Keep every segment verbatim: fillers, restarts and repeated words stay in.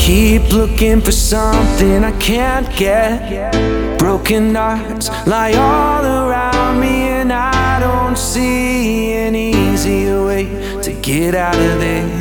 keep looking for something I can't get. Broken hearts lie all around me, and I don't see an easier way to get out of there.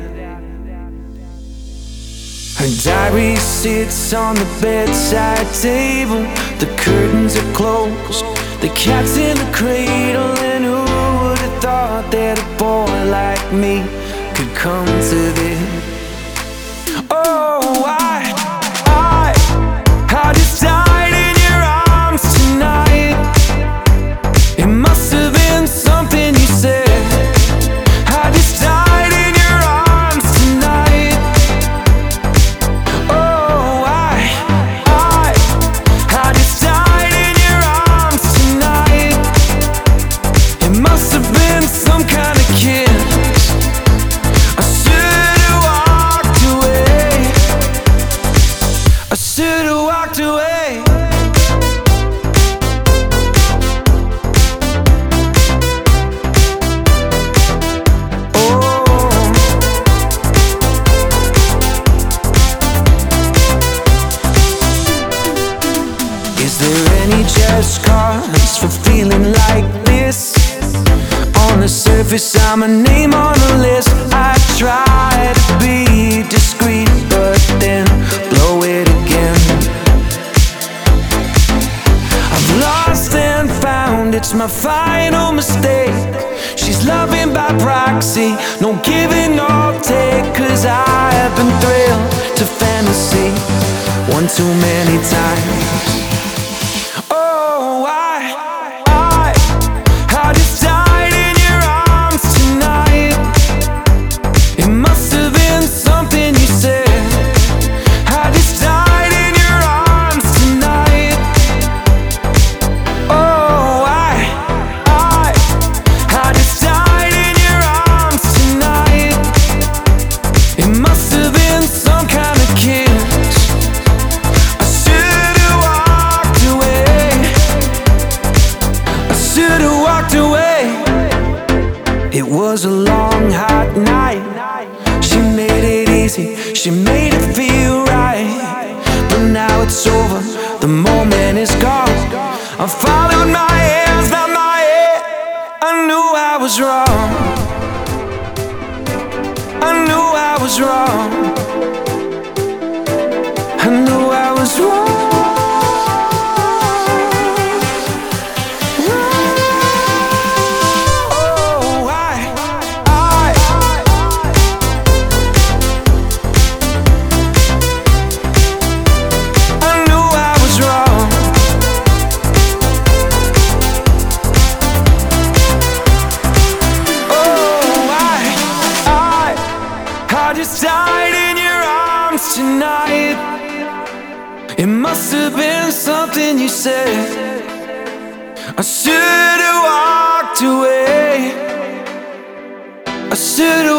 Her diary sits on the bedside table. The curtains are closed, the cat's in the cradle. And who would have thought that a boy like me could come to this? Oh, I, I, I just died in your arms tonight. It must have been something you said. I just died in your arms tonight. Oh, I, I, I just died in your arms tonight. It must have been some kind of kiss. I should have walked away. I should have walked away. Is there any just cause for feeling like this? On the surface, I'm a name on the list. I try to be discreet, but then blow it again. I've lost and found, it's my final mistake. She's loving by proxy, no giving or take. Cause I have been thrilled to fantasy one too many times. Oh, I, I, I just died in your arms tonight. It must have been something you said. I just died in your arms tonight. Oh, I, I, I just died in your arms tonight. It must have been some kind of kiss. I should have walked away. I should have walked away. It was a long, hot night. She made it easy, she made it feel right. But now it's over, the moment is gone. I followed my hands, not my head. I knew I was wrong. I knew I was wrong. I knew I was wrong. Oh, I, I, I knew I was wrong. Oh, I, I, I just died in your arms tonight. It must have been something you said. I should have walked away. I should have